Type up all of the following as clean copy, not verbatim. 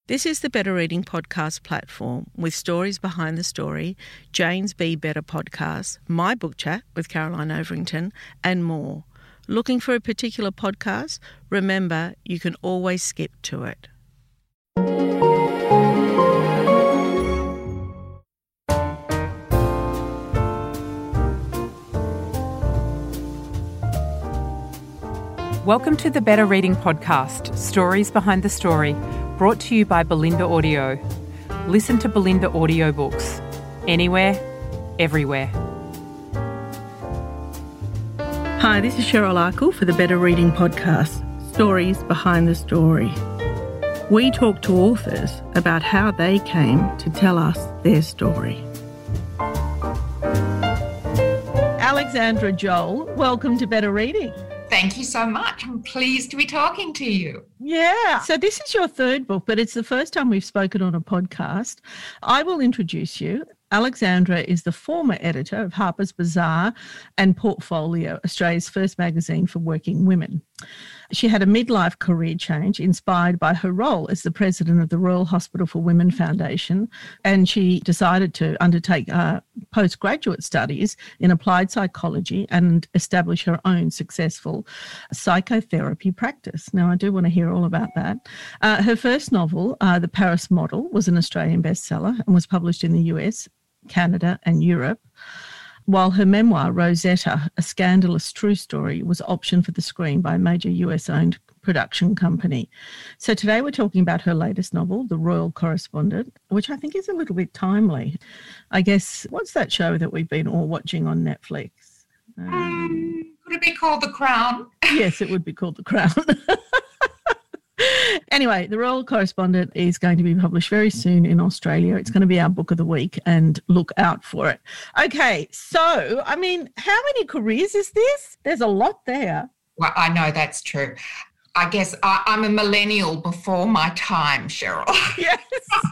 This is the Better Reading Podcast platform with stories behind the story, Jane's Be Better podcast, my book chat with Caroline Overington, and more. Looking for a particular podcast? Remember, you can always skip to it. Welcome to the Better Reading Podcast, Stories Behind the Story, brought to you by Belinda Audio. Listen to Belinda audiobooks, anywhere, everywhere. Hi, this is Cheryl Arkle for the Better Reading Podcast, Stories Behind the Story. We talk to authors about how they came to tell us their story. Alexandra Joel, welcome to Better Reading. Thank you so much. I'm pleased to be talking to you. Yeah. So this is your third book, but it's the first time we've spoken on a podcast. I will introduce you. Alexandra is the former editor of Harper's Bazaar and Portfolio, Australia's first magazine for working women. She had a midlife career change inspired by her role as the president of the Royal Hospital for Women Foundation, and she decided to undertake postgraduate studies in applied psychology and establish her own successful psychotherapy practice. Now, I do want to hear all about that. Her first novel, The Paris Model, was an Australian bestseller and was published in the US, Canada and Europe, while her memoir, Rosetta, A Scandalous True Story, was optioned for the screen by a major US-owned production company. So today we're talking about her latest novel, The Royal Correspondent, which I think is a little bit timely. I guess, what's that show that we've been all watching on Netflix? Could it be called The Crown? Yes, it would be called The Crown. Anyway, The Royal Correspondent is going to be published very soon in Australia. It's going to be our book of the week, and look out for it. Okay, so, how many careers is this? There's a lot there. Well, I know that's true. I guess I'm a millennial before my time, Cheryl. Yes.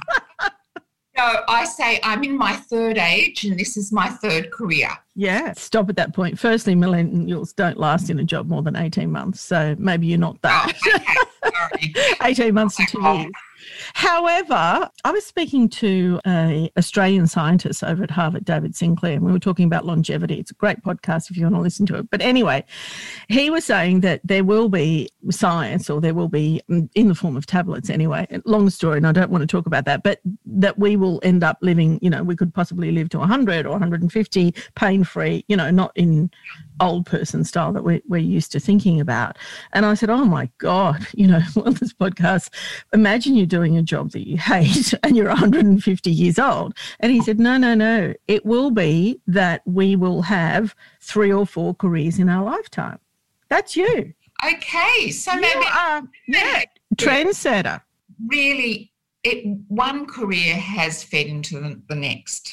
So I say I'm in my third age and this is my third career. Yeah, stop at that point. Firstly, millennials don't last in a job more than 18 months, so maybe you're not that. Oh, okay. Sorry. 18 months to 2 years. However, I was speaking to an Australian scientist over at Harvard, David Sinclair, and we were talking about longevity. It's a great podcast if you want to listen to it. But anyway, he was saying that there will be science, or there will be, in the form of tablets anyway, long story, and I don't want to talk about that, but that we will end up living, we could possibly live to 100 or 150 pain-free, not in old person style that we're used to thinking about. And I said, oh my God, on this podcast, imagine you're doing a job that you hate and you're 150 years old. And he said, no, it will be that we will have 3 or 4 careers in our lifetime. That's you. Okay, so you maybe are, trendsetter. Really, one career has fed into the next.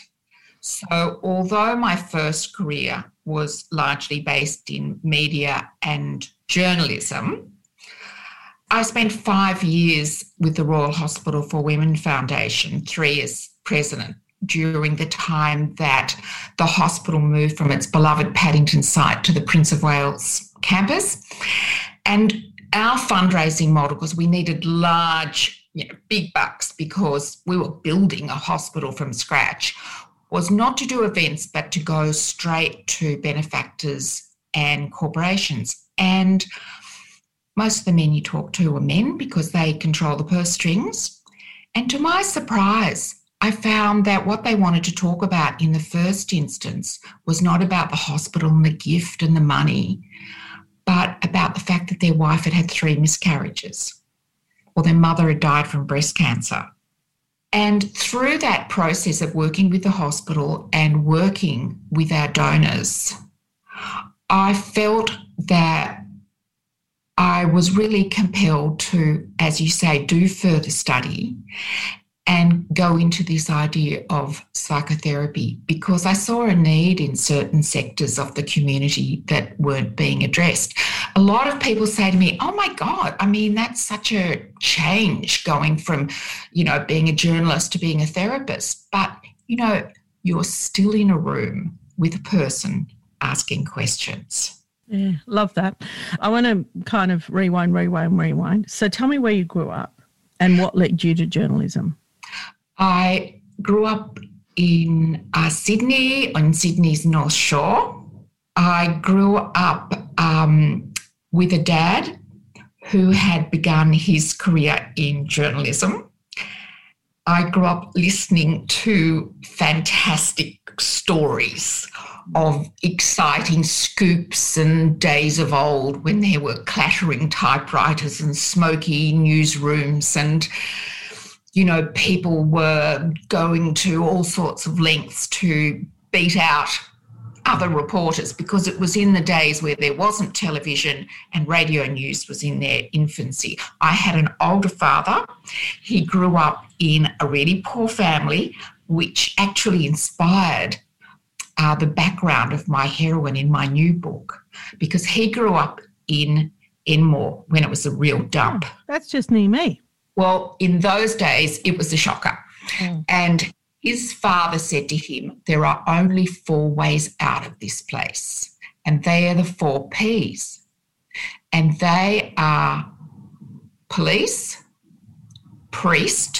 So although my first career was largely based in media and journalism, I spent 5 years with the Royal Hospital for Women Foundation, 3 as president, during the time that the hospital moved from its beloved Paddington site to the Prince of Wales campus. And our fundraising model, because we needed large, big bucks because we were building a hospital from scratch, was not to do events but to go straight to benefactors and corporations. And most of the men you talk to were men because they control the purse strings. And to my surprise, I found that what they wanted to talk about in the first instance was not about the hospital and the gift and the money, but about the fact that their wife had had 3 miscarriages or their mother had died from breast cancer. And through that process of working with the hospital and working with our donors, I felt that I was really compelled to, as you say, do further study and go into this idea of psychotherapy, because I saw a need in certain sectors of the community that weren't being addressed. A lot of people say to me, oh my God, that's such a change going from, being a journalist to being a therapist. But, you're still in a room with a person asking questions. Yeah, love that. I want to kind of rewind. So tell me where you grew up. And what led you to journalism? I grew up in Sydney, on Sydney's North Shore. I grew up with a dad who had begun his career in journalism. I grew up listening to fantastic stories of exciting scoops and days of old when there were clattering typewriters and smoky newsrooms and, you know, people were going to all sorts of lengths to beat out other reporters because it was in the days where there wasn't television and radio news was in their infancy. I had an older father. He grew up in a really poor family, which actually inspired the background of my heroine in my new book, because he grew up in Enmore when it was a real dump. Oh, that's just near me. Well, in those days, it was a shocker. And his father said to him, there are only 4 ways out of this place, and they are the 4 Ps. And they are police, priest,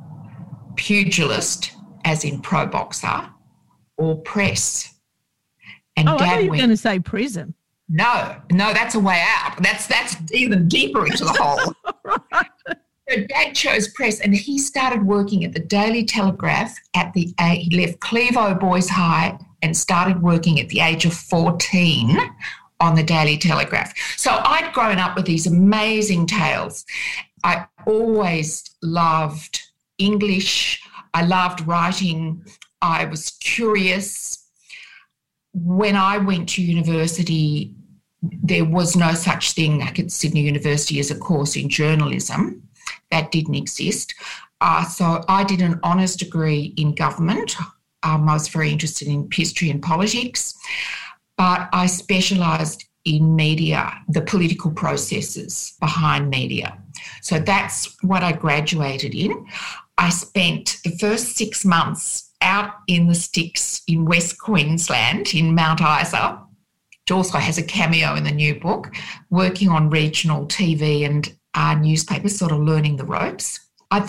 pugilist, as in pro boxer, or press. And Dad I thought you were went, going to say prison. No, that's a way out. That's even deeper into the hole. Right. So Dad chose press, and he started working at the Daily Telegraph he left Clevo Boys High and started working at the age of 14 on the Daily Telegraph. So I'd grown up with these amazing tales. I always loved English. I loved writing. I was curious. When I went to university, there was no such thing like at Sydney University as a course in journalism. That didn't exist. So I did an honours degree in government. I was very interested in history and politics, but I specialised in media, the political processes behind media. So that's what I graduated in. I spent the first 6 months out in the sticks in West Queensland, in Mount Isa, which also has a cameo in the new book, working on regional TV and newspapers, sort of learning the ropes.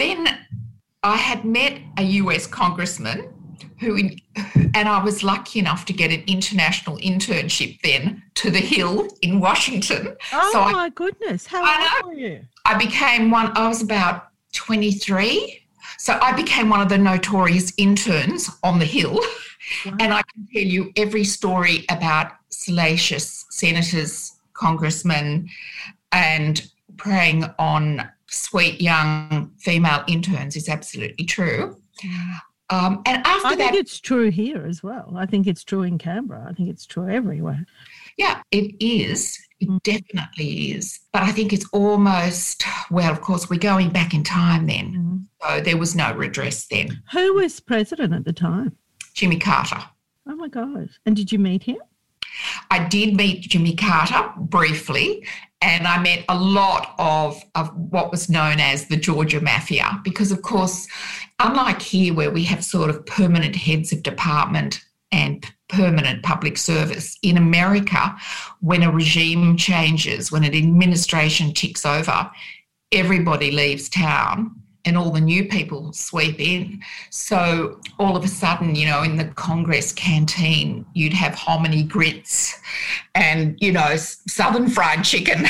I had met a US congressman and I was lucky enough to get an international internship then to the Hill in Washington. Oh, so my goodness. How old were you? I was about 23. So I became one of the notorious interns on the Hill. Wow. And I can tell you every story about salacious senators, congressmen, and preying on sweet young female interns is absolutely true. And after I think it's true here as well. I think it's true in Canberra. I think it's true everywhere. Yeah, it is. It definitely is. But I think it's almost, well, of course, we're going back in time then. So there was no redress then. Who was president at the time? Jimmy Carter. Oh, my God. And did you meet him? I did meet Jimmy Carter briefly, and I met a lot of what was known as the Georgia Mafia because, of course, unlike here where we have sort of permanent heads of department and permanent public service, in America, when a regime changes, when an administration ticks over, everybody leaves town and all the new people sweep in. So all of a sudden, you know, in the Congress canteen, you'd have hominy grits and, you know, Southern fried chicken.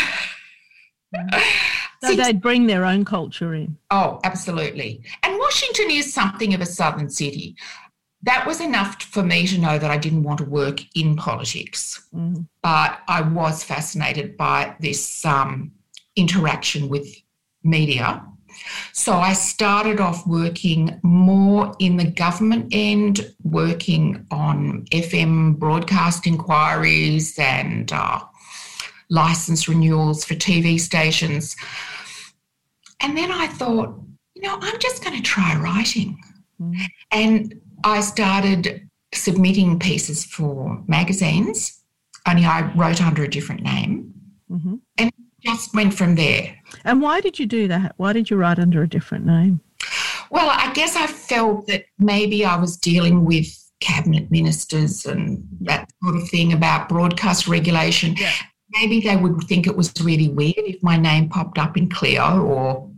So they'd bring their own culture in. Oh, absolutely. And Washington is something of a southern city. That was enough for me to know that I didn't want to work in politics. But I was fascinated by this interaction with media. So I started off working more in the government end, working on FM broadcast inquiries and licence renewals for TV stations. And then I thought, you know, I'm just going to try writing. And I started submitting pieces for magazines, only I wrote under a different name. And just went from there. And why did you do that? Why did you write under a different name? Well, I guess I felt that maybe I was dealing with cabinet ministers and that sort of thing about broadcast regulation. maybe they would think it was really weird if my name popped up in Clio or,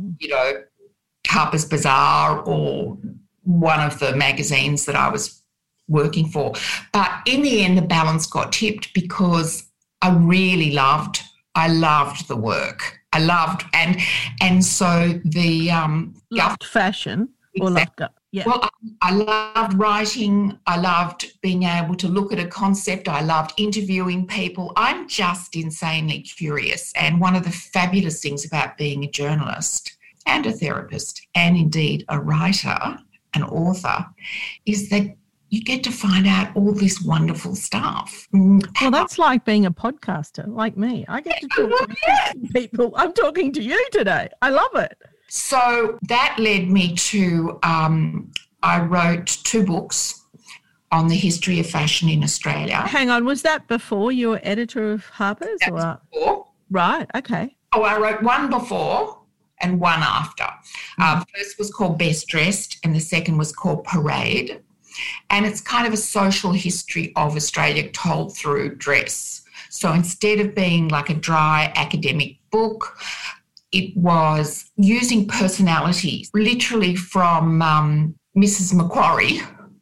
Harper's Bazaar or one of the magazines that I was working for. But in the end, the balance got tipped because I really loved the work. I loved, and so the loved fashion. Exactly. Or yeah. Well, I loved writing. I loved being able to look at a concept. I loved interviewing people. I'm just insanely curious. And one of the fabulous things about being a journalist and a therapist and indeed a writer, an author, is that you get to find out all this wonderful stuff. Well, that's like being a podcaster, like me. I get to talk to people. I'm talking to you today. I love it. So that led me to, I wrote 2 books on the history of fashion in Australia. Hang on, was that before you were editor of Harper's? That was before. Right, okay. Oh, I wrote one before and one after. First was called Best Dressed and the second was called Parade. And it's kind of a social history of Australia told through dress. So instead of being like a dry academic book, it was using personalities, literally from Mrs. Macquarie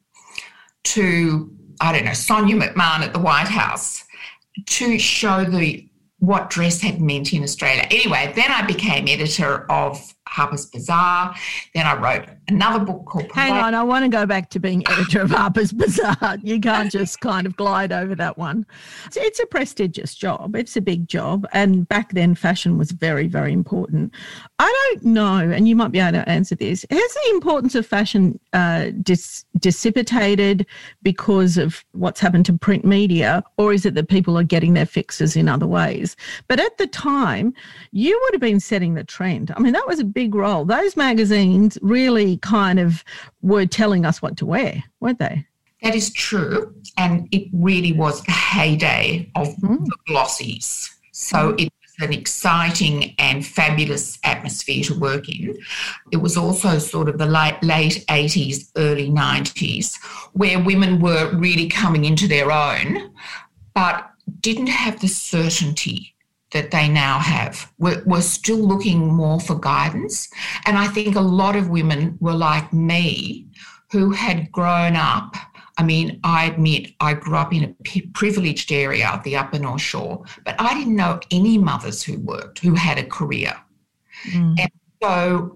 to, I don't know, Sonia McMahon at the White House to show what dress had meant in Australia. Anyway, then I became editor of Harper's Bazaar. Then I wrote another book called Hang on, I want to go back to being editor of Harper's Bazaar. You can't just kind of glide over that one. It's a prestigious job. It's a big job. And back then, fashion was very, very important. I don't know, and you might be able to answer this, has the importance of fashion dissipated because of what's happened to print media, or is it that people are getting their fixes in other ways? But at the time, you would have been setting the trend. I mean, that was a big role. Those magazines really kind of were telling us what to wear, weren't they? That is true. And it really was the heyday of the glossies. So it was an exciting and fabulous atmosphere to work in. It was also sort of the late 80s, early 90s, where women were really coming into their own, but didn't have the certainty that they now have. We're still looking more for guidance. And I think a lot of women were like me who had grown up. I mean, I admit I grew up in a privileged area, the Upper North Shore, but I didn't know any mothers who had a career. And so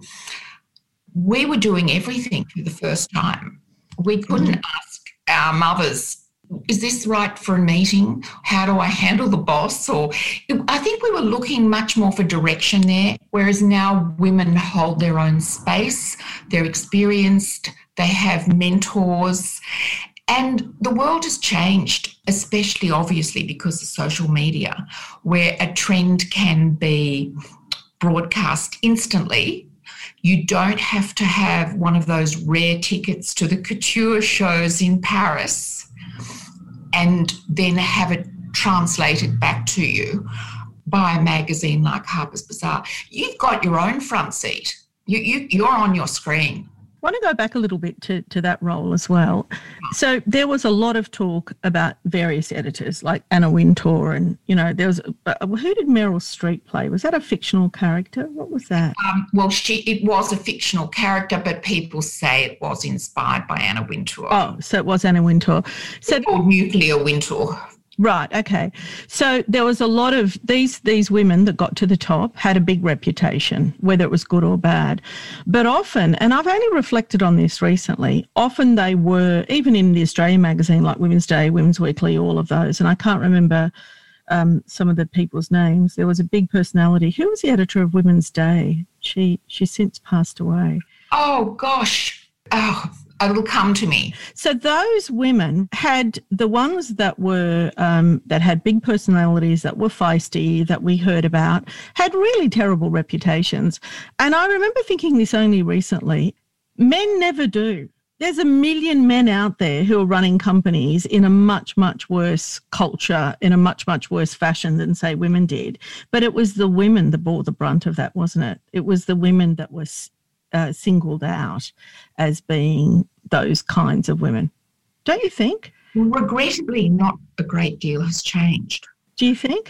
we were doing everything for the first time. We couldn't ask our mothers, is this right for a meeting? How do I handle the boss? Or I think we were looking much more for direction there, whereas now women hold their own space, they're experienced, they have mentors, and the world has changed, especially obviously because of social media, where a trend can be broadcast instantly. You don't have to have one of those rare tickets to the couture shows in Paris and then have it translated back to you by a magazine like Harper's Bazaar. You've got your own front seat. You're on your screen. I want to go back a little bit to that role as well. So there was a lot of talk about various editors like Anna Wintour and, there was, who did Meryl Streep play? Was that a fictional character? What was that? It was a fictional character, but people say it was inspired by Anna Wintour. Oh, so it was Anna Wintour. Or Nuclear Wintour. Right, okay. So there was a lot of these women that got to the top had a big reputation, whether it was good or bad. But often, and I've only reflected on this recently, often they were, even in the Australian magazine like Women's Day, Women's Weekly, all of those, and I can't remember some of the people's names. There was a big personality. Who was the editor of Women's Day? She since passed away. Oh, gosh. Oh, it'll come to me. So those women had the ones that were that had big personalities, that were feisty, that we heard about, had really terrible reputations. And I remember thinking this only recently, men never do. There's a million men out there who are running companies in a much, much worse culture, in a much, much worse fashion than, say, women did. But it was the women that bore the brunt of that, wasn't it? It was the women that was singled out as being those kinds of women. Don't you think? Regrettably, not a great deal has changed. Do you think?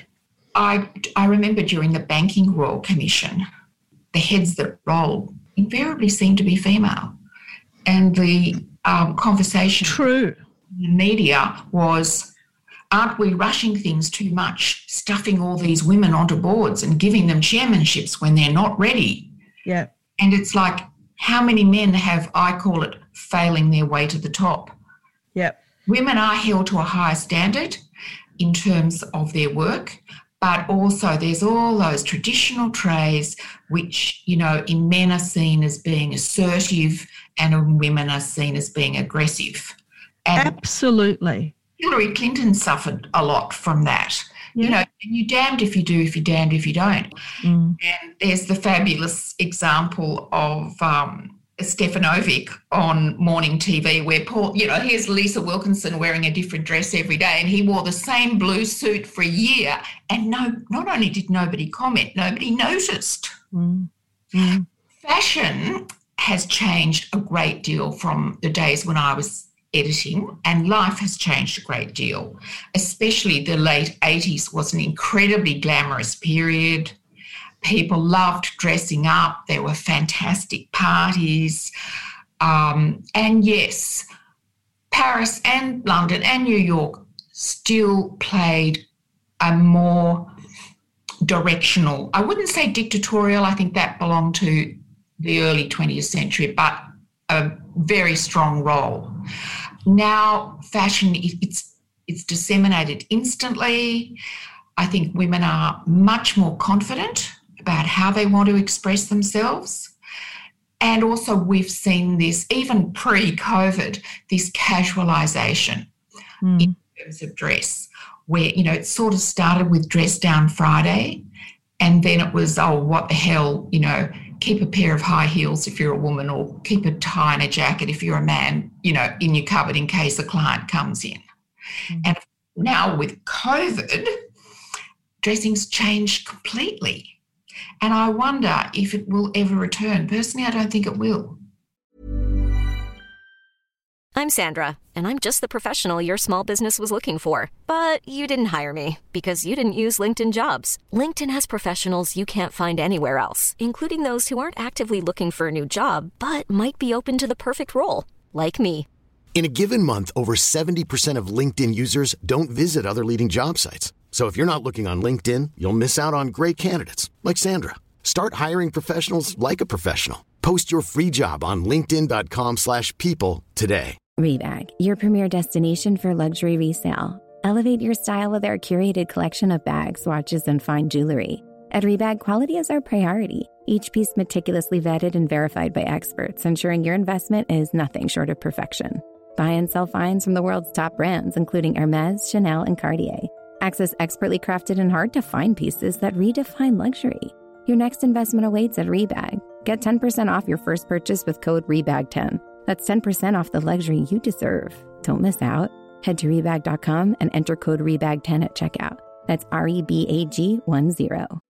I remember during the Banking Royal Commission, the heads that rolled invariably seemed to be female. And the conversation True. in the media was, aren't we rushing things too much, stuffing all these women onto boards and giving them chairmanships when they're not ready? Yeah. And it's like, how many men have, I call it, failing their way to the top? Yeah. Women are held to a higher standard in terms of their work, but also there's all those traditional traits which, you know, in men are seen as being assertive and in women are seen as being aggressive. And Absolutely. Hillary Clinton suffered a lot from that. Yeah. You know, you're damned if you do, if you're damned if you don't. Mm. And there's the fabulous example of Stefanovic on morning TV where Paul, you know, here's Lisa Wilkinson wearing a different dress every day and he wore the same blue suit for a year and not only did nobody comment, nobody noticed. Mm. Mm. Fashion has changed a great deal from the days when I was editing, and life has changed a great deal, especially the late 80s was an incredibly glamorous period. People loved dressing up. There were fantastic parties. And yes, Paris and London and New York still played a more directional, I wouldn't say dictatorial, I think that belonged to the early 20th century, but a very strong role. Now, fashion, it's disseminated instantly. I think women are much more confident about how they want to express themselves. And also we've seen this, even pre-COVID, this casualisation in terms of dress, where, you know, it sort of started with Dress Down Friday and then it was, oh, what the hell, you know, keep a pair of high heels if you're a woman or keep a tie and a jacket if you're a man, you know, in your cupboard in case a client comes in. And now with COVID, dressing's changed completely. And I wonder if it will ever return. Personally, I don't think it will. I'm Sandra, and I'm just the professional your small business was looking for. But you didn't hire me because you didn't use LinkedIn Jobs. LinkedIn has professionals you can't find anywhere else, including those who aren't actively looking for a new job, but might be open to the perfect role, like me. In a given month, over 70% of LinkedIn users don't visit other leading job sites. So if you're not looking on LinkedIn, you'll miss out on great candidates like Sandra. Start hiring professionals like a professional. Post your free job on linkedin.com/people today. Rebag, your premier destination for luxury resale. Elevate your style with our curated collection of bags, watches, and fine jewelry. At Rebag, quality is our priority. Each piece meticulously vetted and verified by experts, ensuring your investment is nothing short of perfection. Buy and sell finds from the world's top brands, including Hermès, Chanel, and Cartier. Access expertly crafted and hard-to-find pieces that redefine luxury. Your next investment awaits at Rebag. Get 10% off your first purchase with code REBAG10. That's 10% off the luxury you deserve. Don't miss out. Head to Rebag.com and enter code REBAG10 at checkout. That's REBAG10.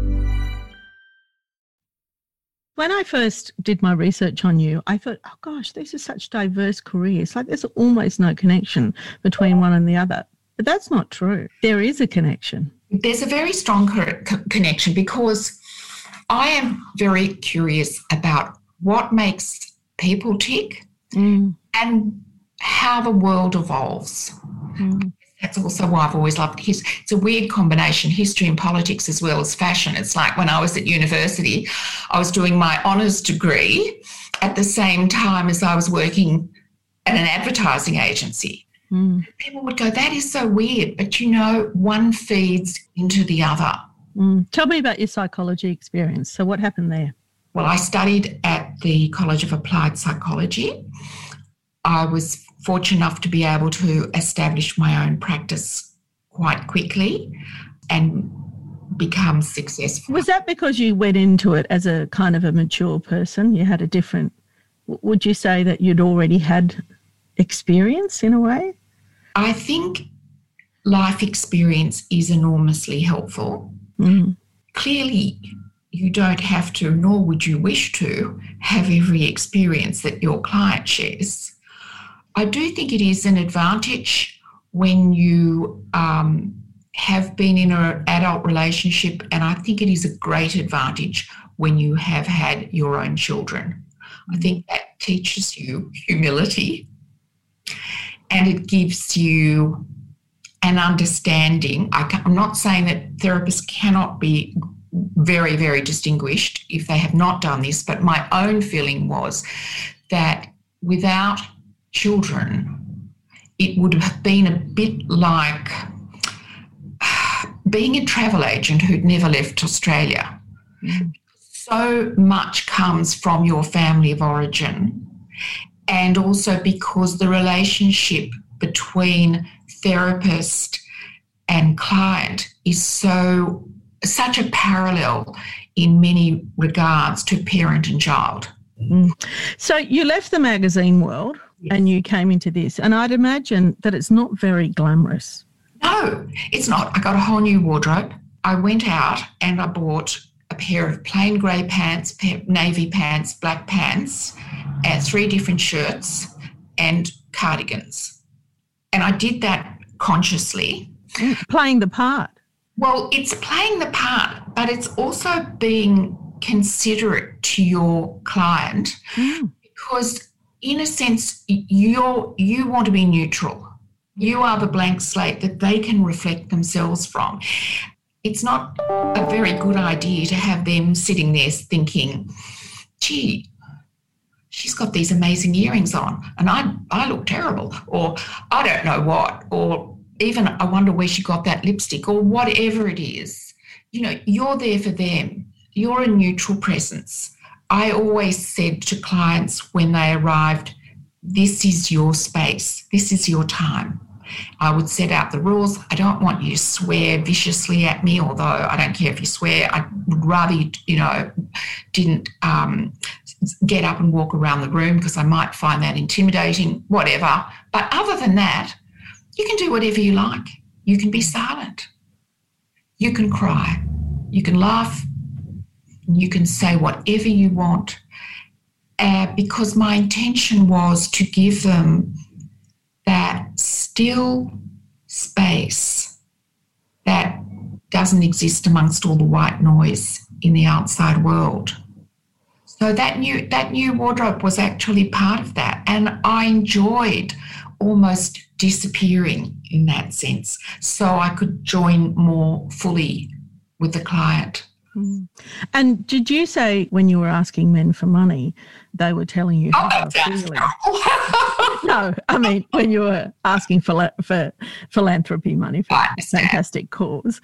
When I first did my research on you, I thought, oh gosh, these are such diverse careers. Like there's almost no connection between one and the other. But that's not true. There is a connection. There's a very strong connection because I am very curious about what makes people tick and how the world evolves. That's also why I've always loved history. It's a weird combination, history and politics as well as fashion. It's like when I was at university, I was doing my honours degree at the same time as I was working at an advertising agency. People would go, that is so weird, but you know, one feeds into the other. Tell me about your psychology experience. So what happened there? Well, I studied at the College of Applied Psychology. I was fortunate enough to be able to establish my own practice quite quickly and become successful. Was that because you went into it as a kind of a mature person? You had a different, would you say that you'd already had experience in a way? I think life experience is enormously helpful. Clearly, you don't have to, nor would you wish to, have every experience that your client shares. I do think it is an advantage when you have been in an adult relationship, and I think it is a great advantage when you have had your own children. I think that teaches you humility, and it gives you an understanding. I'm not saying that therapists cannot be very, very distinguished if they have not done this, but my own feeling was that without children, it would have been a bit like being a travel agent who'd never left Australia. So much comes from your family of origin, and also because the relationship between therapist and client is such a parallel in many regards to parent and child. So you left the magazine world and you came into this, and I'd imagine that it's not very glamorous. No, it's not. I got a whole new wardrobe. I went out and I bought a pair of plain grey pants, navy pants, black pants, and 3 different shirts and cardigans. And I did that consciously. Playing the part. Well, it's playing the part, but it's also being considerate to your client because, in a sense, you want to be neutral. You are the blank slate that they can reflect themselves from. It's not a very good idea to have them sitting there thinking, gee, she's got these amazing earrings on and I look terrible, or I don't know what, or even I wonder where she got that lipstick, or whatever it is. You know, you're there for them. You're a neutral presence. I always said to clients when they arrived, this is your space. This is your time. I would set out the rules. I don't want you to swear viciously at me, although I don't care if you swear. I would rather you, didn't get up and walk around the room because I might find that intimidating, whatever. But other than that, you can do whatever you like. You can be silent. You can cry. You can laugh. You can say whatever you want. Because my intention was to give them that still space that doesn't exist amongst all the white noise in the outside world. So that new wardrobe was actually part of that, and I enjoyed almost disappearing in that sense so I could join more fully with the client. And did you say when you were asking men for money, they were telling you how they were feeling? No, I mean when you were asking for philanthropy money for a fantastic cause.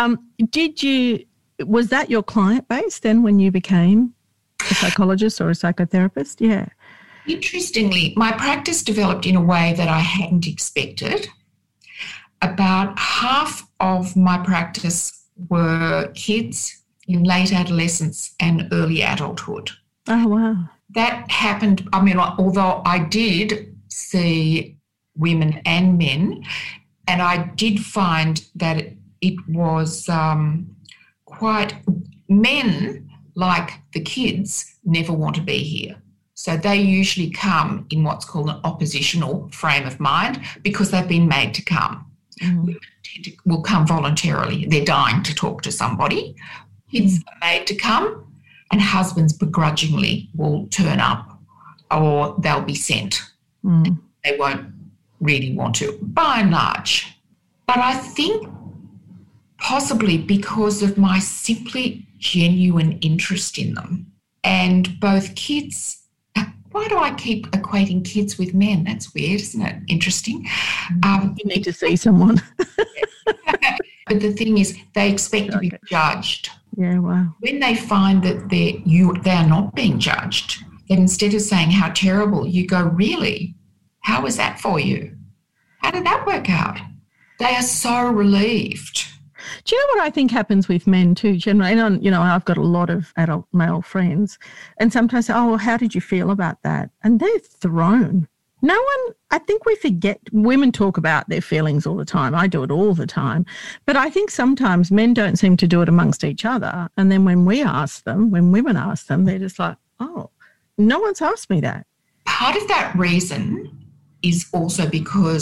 Was that your client base then when you became a psychologist or a psychotherapist? Yeah. Interestingly, my practice developed in a way that I hadn't expected. About half of my practice were kids in late adolescence and early adulthood. Oh, wow. That happened, I mean, although I did see women and men, and I did find that it was quite, men, like the kids, never want to be here. So they usually come in what's called an oppositional frame of mind because they've been made to come. Women will come voluntarily. They're dying to talk to somebody. Kids are made to come, and husbands begrudgingly will turn up or they'll be sent. They won't really want to, by and large. But I think possibly because of my simply genuine interest in them, and both kids. Why do I keep equating kids with men? That's weird, isn't it? Interesting. You need to see someone. But the thing is, they expect to be judged. Yeah, wow. When they find that they are not being judged, then instead of saying how terrible, you go, really? How was that for you? How did that work out? They are so relieved. Do you know what I think happens with men too, generally? And, I've got a lot of adult male friends, and sometimes, well, how did you feel about that? And they're thrown. I think we forget, women talk about their feelings all the time. I do it all the time. But I think sometimes men don't seem to do it amongst each other. And then when women ask them, they're just like, oh, no one's asked me that. Part of that reason is also because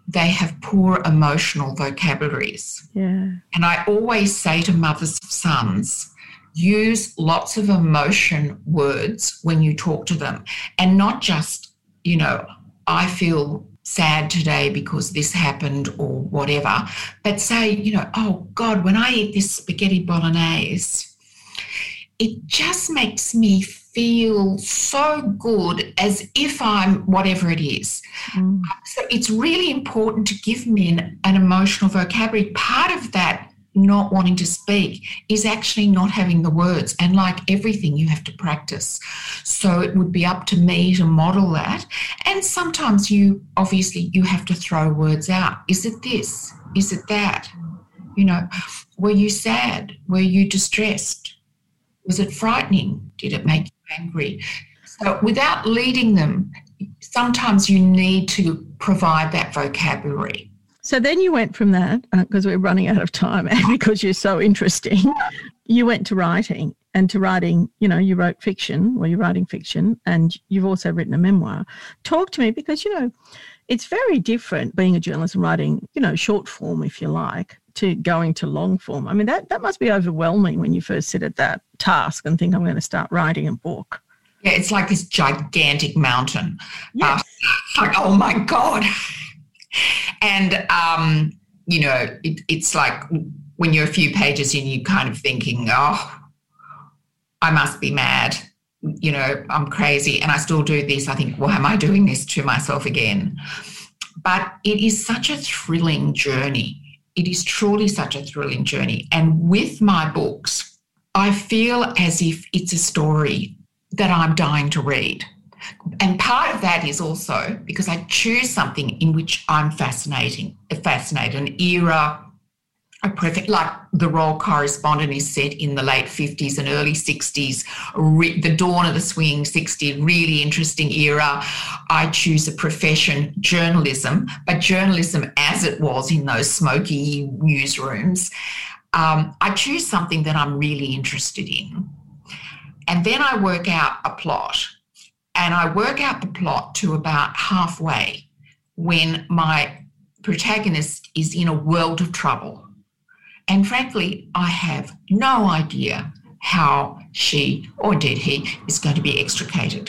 they have poor emotional vocabularies. Yeah. And I always say to mothers of sons, use lots of emotion words when you talk to them, and not just, I feel sad today because this happened or whatever, but say, oh God, when I eat this spaghetti bolognese, it just makes me feel so good, as if I'm whatever it is. Mm. So it's really important to give men an emotional vocabulary. Part of that not wanting to speak is actually not having the words. And like everything, you have to practice. So it would be up to me to model that. And sometimes you have to throw words out. Is it this? Is it that? Were you sad? Were you distressed? Was it frightening? Did it make you angry? So without leading them, sometimes you need to provide that vocabulary. So then you went from that, because we're running out of time and because you're so interesting, you went to writing. And to writing, you wrote fiction, or you're writing fiction, and you've also written a memoir. Talk to me, because, it's very different being a journalist and writing, short form, if you like, to going to long form. I mean, that must be overwhelming when you first sit at that task and think, I'm going to start writing a book. Yeah, it's like this gigantic mountain. Yes. Like, oh my God. And, it's like when you're a few pages in, you're kind of thinking, oh, I must be mad. I'm crazy and I still do this. I think, why am I doing this to myself again? But it is such a thrilling journey. It is truly such a thrilling journey. And with my books, I feel as if it's a story that I'm dying to read. And part of that is also because I choose something in which I'm fascinated, an era, like the Royal Correspondent is set in the late 50s and early 60s, the dawn of the swinging 60s, really interesting era. I choose a profession, journalism, but journalism as it was in those smoky newsrooms. I choose something that I'm really interested in. And then I work out a plot. And I work out the plot to about halfway when my protagonist is in a world of trouble. And frankly, I have no idea how she, or indeed he, is going to be extricated.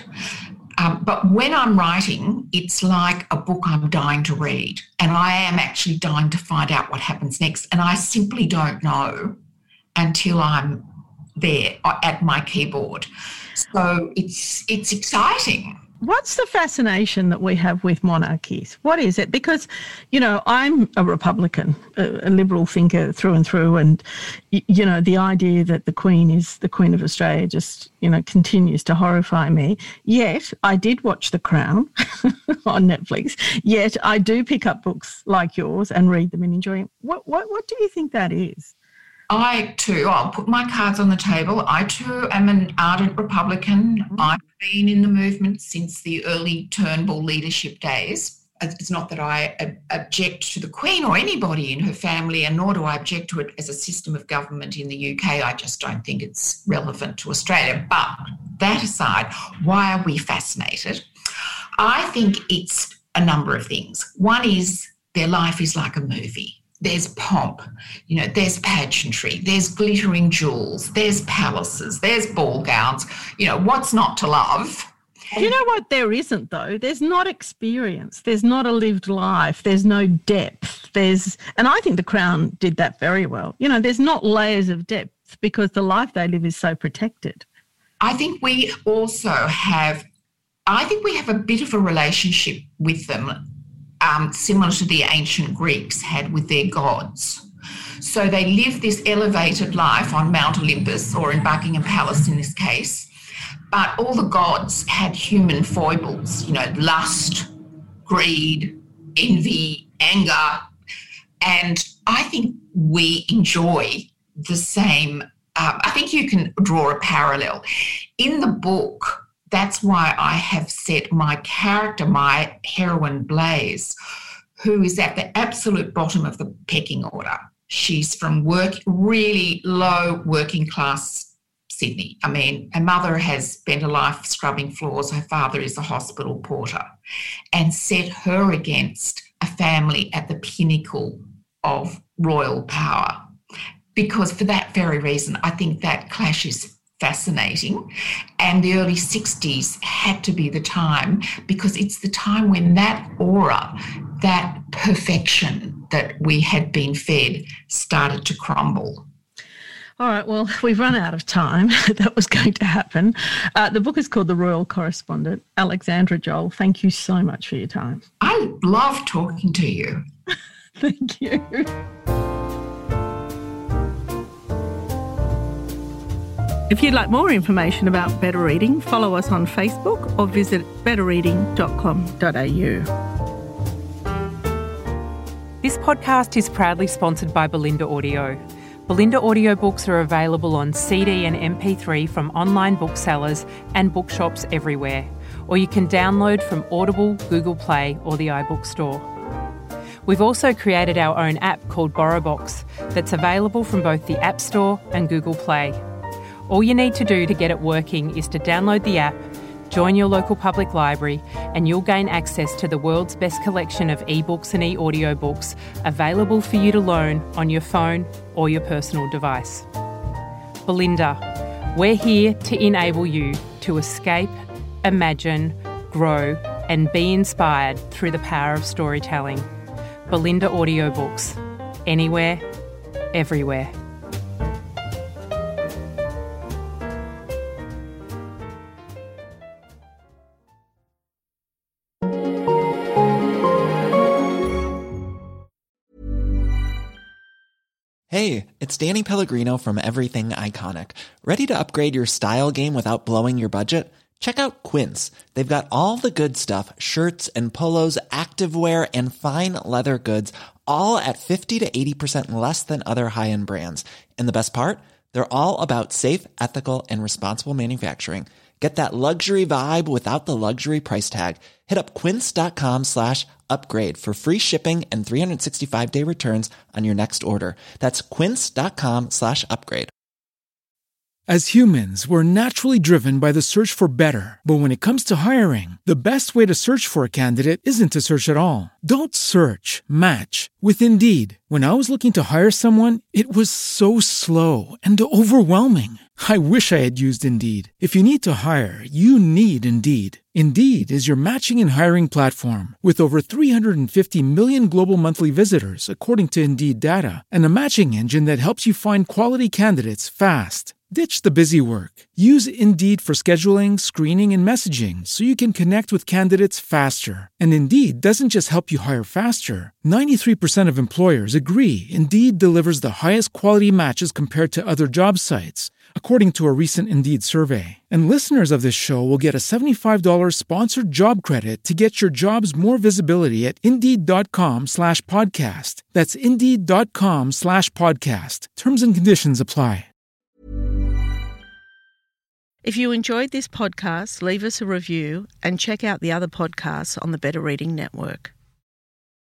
But when I'm writing, it's like a book I'm dying to read. And I am actually dying to find out what happens next. And I simply don't know until I'm there at my keyboard. So it's exciting. What's the fascination that we have with monarchies? What is it? Because, I'm a Republican, a liberal thinker through and through, and, the idea that the Queen is the Queen of Australia just, continues to horrify me. Yet I did watch The Crown on Netflix. Yet I do pick up books like yours and read them and enjoy them. What do you think that is? I too, I'll put my cards on the table. I too am an ardent Republican. Mm-hmm. I've been in the movement since the early Turnbull leadership days. It's not that I object to the Queen or anybody in her family, and nor do I object to it as a system of government in the UK. I just don't think it's relevant to Australia. But that aside, why are we fascinated? I think it's a number of things. One is their life is like a movie. There's pomp, there's pageantry, there's glittering jewels, there's palaces, there's ball gowns, what's not to love? You know what there isn't, though? There's not experience. There's not a lived life. There's no depth. And I think The Crown did that very well. There's not layers of depth because the life they live is so protected. I think we also have a bit of a relationship with them, similar to the ancient Greeks had with their gods. So they live this elevated life on Mount Olympus, or in Buckingham Palace in this case, but all the gods had human foibles, lust, greed, envy, anger, and I think we enjoy the same. I think you can draw a parallel. In the book, that's why I have set my character, my heroine Blaise, who is at the absolute bottom of the pecking order. She's from really low working class Sydney. I mean, her mother has spent a life scrubbing floors. Her father is a hospital porter, and set her against a family at the pinnacle of royal power. Because for that very reason, I think that clash is fascinating. And the early 60s had to be the time, because it's the time when that aura, that perfection that we had been fed, started to crumble. All right, well, we've run out of time. That was going to happen. The book is called The Royal Correspondent. Alexandra Joel, thank you so much for your time. I love talking to you. Thank you. If you'd like more information about Better Reading, follow us on Facebook or visit betterreading.com.au. This podcast is proudly sponsored by Belinda Audio. Belinda audiobooks are available on CD and MP3 from online booksellers and bookshops everywhere, or you can download from Audible, Google Play or the iBook Store. We've also created our own app called BorrowBox that's available from both the App Store and Google Play. All you need to do to get it working is to download the app, join your local public library, and you'll gain access to the world's best collection of ebooks and e-audiobooks available for you to loan on your phone or your personal device. Belinda, we're here to enable you to escape, imagine, grow, and be inspired through the power of storytelling. Belinda Audiobooks. Anywhere, everywhere. Hey, it's Danny Pellegrino from Everything Iconic. Ready to upgrade your style game without blowing your budget? Check out Quince. They've got all the good stuff, shirts and polos, activewear, and fine leather goods, all at 50 to 80% less than other high-end brands. And the best part? They're all about safe, ethical, and responsible manufacturing. Get that luxury vibe without the luxury price tag. Hit up quince.com/upgrade for free shipping and 365-day returns on your next order. That's quince.com/upgrade. As humans, we're naturally driven by the search for better. But when it comes to hiring, the best way to search for a candidate isn't to search at all. Don't search, match with Indeed. When I was looking to hire someone, it was so slow and overwhelming. I wish I had used Indeed. If you need to hire, you need Indeed. Indeed is your matching and hiring platform with over 350 million global monthly visitors, according to Indeed data, and a matching engine that helps you find quality candidates fast. Ditch the busy work. Use Indeed for scheduling, screening, and messaging so you can connect with candidates faster. And Indeed doesn't just help you hire faster. 93% of employers agree Indeed delivers the highest quality matches compared to other job sites, according to a recent Indeed survey. And listeners of this show will get a $75 sponsored job credit to get your jobs more visibility at Indeed.com/podcast. That's Indeed.com/podcast. Terms and conditions apply. If you enjoyed this podcast, leave us a review and check out the other podcasts on the Better Reading Network.